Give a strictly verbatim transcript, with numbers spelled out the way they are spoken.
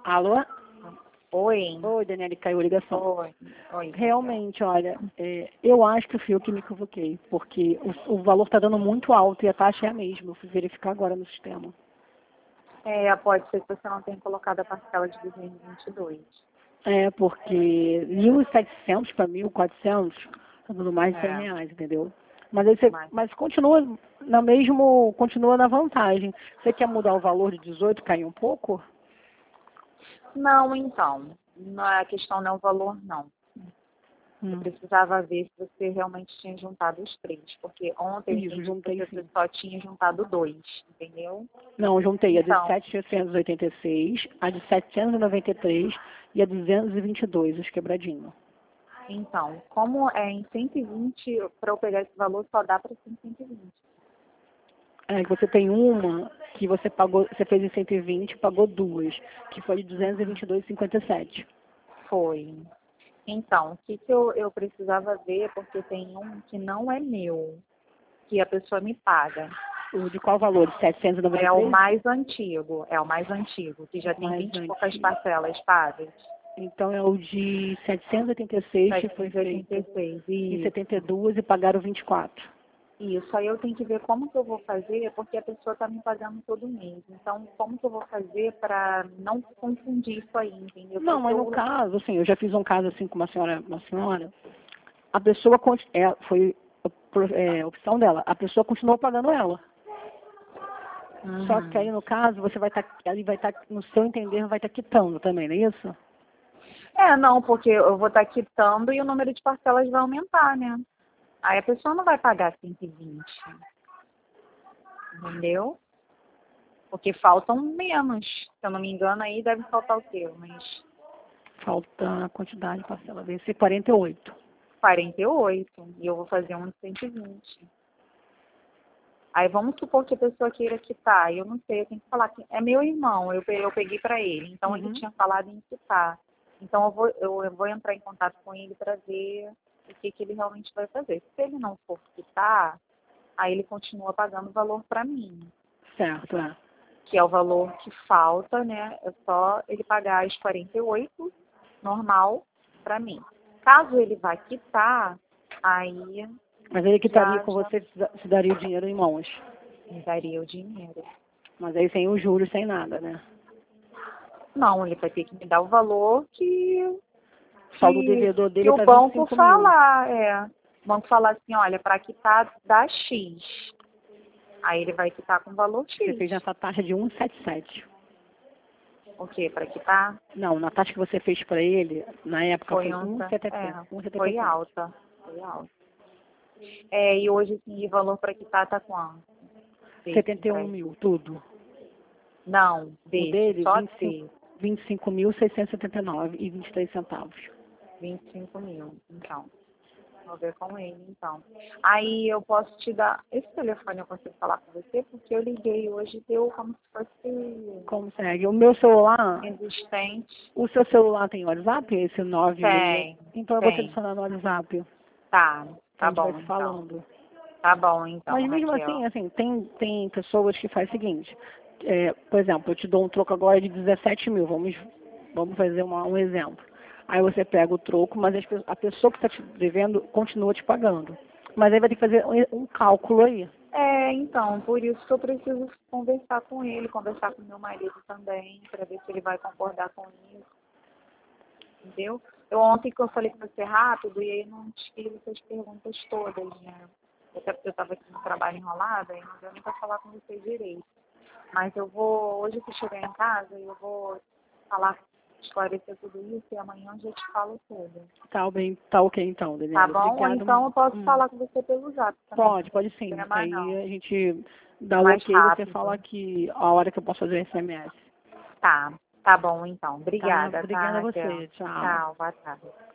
Alô? Oi. Oi, Daniele, caiu a ligação. Oi. Oi. Realmente, olha, é, eu acho que fui eu que me equivoquei, porque o, o valor está dando muito alto e a taxa é a mesma. Eu fui verificar agora no sistema. É, pode ser que você não tenha colocado a parcela de dois mil e vinte e dois. É, porque mil e setecentos para mil e quatrocentos está dando mais de cem É. reais, entendeu? Mas, aí você, Mas- mas continua na mesmo, continua na vantagem. Você quer mudar o valor de dezoito, cair um pouco? Não, então. Não é- a questão não é o valor, não. Eu Hum. precisava ver se você realmente tinha juntado os três. Porque ontem eu Isso, entendi juntei que você sim. só tinha juntado dois, entendeu? Não, eu juntei a de Então. setecentos e oitenta e seis, a de setecentos e noventa e três e a duzentos e vinte e dois, os quebradinhos. Então, como é em cento e vinte, para eu pegar esse valor só dá para ser em cento e vinte. É, que você tem uma que você pagou, você fez em cento e vinte, pagou duas, que foi de duzentos e vinte e dois e cinquenta e sete. Foi. Então, o que, que eu, eu precisava ver, porque tem um que não é meu, que a pessoa me paga. O de qual valor? De setecentos e noventa e É o três? mais antigo, é o mais antigo, que já tem Mais vinte e poucas antigo. parcelas pagas. Então é o de setecentos e oitenta e seis que foi feito setecentos e oitenta e seis, em isso. setenta e dois e pagaram vinte e quatro. Isso, aí eu tenho que ver como que eu vou fazer, porque a pessoa está me pagando todo mês. Então, como que eu vou fazer para não confundir isso aí, entendeu? Não, Porque mas no eu... caso, assim, eu já fiz um caso assim com uma senhora, uma senhora, a pessoa, conti- é, foi é, opção dela, a pessoa continuou pagando ela. Só que aí, Uhum. no caso, você vai estar, ele vai estar, no seu entender, vai estar quitando também, não é isso? É, não, porque eu vou estar quitando e o número de parcelas vai aumentar, né? Aí a pessoa não vai pagar cento e vinte, entendeu? Porque faltam menos. Se eu não me engano, aí deve faltar o quê? Mas Falta a quantidade de parcela desse, quarenta e oito. quarenta e oito. E eu vou fazer um de cento e vinte. Aí vamos supor que a pessoa queira quitar. Eu não sei, eu tenho que falar que é meu irmão, eu pe- eu peguei para ele. Então ele Uhum. tinha falado em quitar. Então eu vou, eu, eu vou entrar em contato com ele para ver o que, que ele realmente vai fazer. Se ele não for quitar, aí ele continua pagando o valor para mim, Certo, é. que é o valor que falta, né? É só ele pagar as quarenta e oito, normal, para mim. Caso ele vá quitar, aí Mas ele quitaria já, com já você, se da- se daria o dinheiro em mãos. me daria o dinheiro. Mas aí sem os juros, sem nada, né? Não, ele vai ter que me dar o valor que, Só do que, devedor que dele o tá vinte e banco cinco mil. falar, é. O banco falar assim, olha, para quitar dá X. Aí ele vai quitar com o valor Você X. fez nessa taxa de cento e setenta e sete. O quê? Para quitar? Não, na taxa que você fez para ele, na época foi Foi um, é, cento e setenta e sete. foi alta. Foi alta. É, e hoje, assim, o valor para quitar tá quanto? Desse setenta e um empréstimo. mil, tudo. Não, O desse, dele, só vinte e cinco desse. vinte e cinco mil, seiscentos e setenta e nove e vinte e três centavos. vinte e cinco mil, então. Vou ver com ele, então. Aí eu posso te dar... Esse telefone eu consigo falar com você, porque eu liguei hoje e deu como se fosse Consegue. O meu celular, existente. o seu celular tem WhatsApp? Esse nove seis. Tem, Então eu vou te tem. adicionar no WhatsApp. Tá, A tá gente vai bom, se então. falando. Tá bom, então, Mas mesmo Raquel. assim, assim, tem, tem pessoas que fazem o seguinte, é, por exemplo, eu te dou um troco agora de dezessete mil, vamos, vamos fazer uma, um exemplo. Aí você pega o troco, mas as pe- a pessoa que está te devendo continua te pagando. Mas aí vai ter que fazer um, um cálculo aí. É, então, por isso que eu preciso conversar com ele, conversar com meu marido também, para ver se ele vai concordar com isso, entendeu? Eu ontem que eu falei que vai ser rápido e aí não te fiz essas perguntas todas, né? Até porque eu estava aqui no trabalho enrolada e não deu nem para falar com você direito. Mas eu vou, hoje que eu chegar em casa, eu vou falar, esclarecer tudo isso e amanhã eu já te falo tudo. Tá bem, tá ok então, Tá Daniela. bom? Ou Obrigada. então eu posso Hum. falar com você pelo zap também. Pode, pode sim. Não tem Aí mais não. a gente dá É o mais ok e você rápido. fala que a hora que eu posso fazer o S M S. Tá, tá bom então. Tá? Obrigada, tá, Obrigada a Raquel? você. Tchau. Tchau, boa tarde.